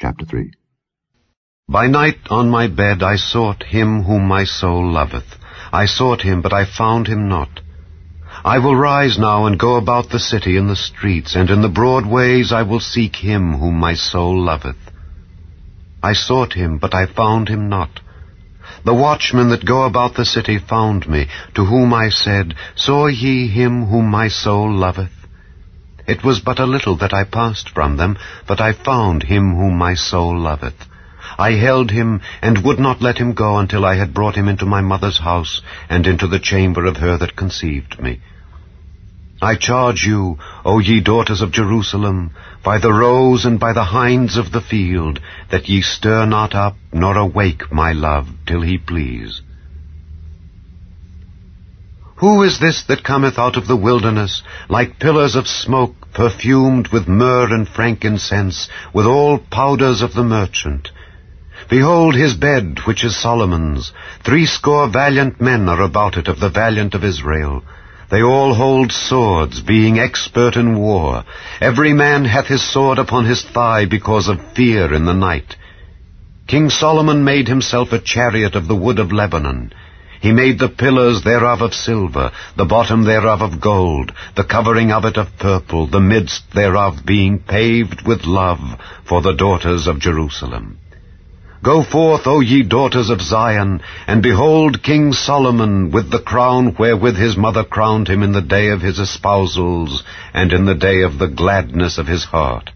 Chapter 3. By night on my bed I sought him whom my soul loveth. I sought him, but I found him not. I will rise now and go about the city in the streets, and in the broad ways I will seek him whom my soul loveth. I sought him, but I found him not. The watchmen that go about the city found me, to whom I said, Saw ye him whom my soul loveth? It was but a little that I passed from them, but I found him whom my soul loveth. I held him, and would not let him go until I had brought him into my mother's house, and into the chamber of her that conceived me. I charge you, O ye daughters of Jerusalem, by the roes and by the hinds of the field, that ye stir not up, nor awake my love, till he please. Who is this that cometh out of the wilderness, like pillars of smoke, perfumed with myrrh and frankincense, with all powders of the merchant? Behold his bed, which is Solomon's. 60 valiant men are about it of the valiant of Israel. They all hold swords, being expert in war. Every man hath his sword upon his thigh because of fear in the night. King Solomon made himself a chariot of the wood of Lebanon. He made the pillars thereof of silver, the bottom thereof of gold, the covering of it of purple, the midst thereof being paved with love for the daughters of Jerusalem. Go forth, O ye daughters of Zion, and behold King Solomon with the crown wherewith his mother crowned him in the day of his espousals, and in the day of the gladness of his heart.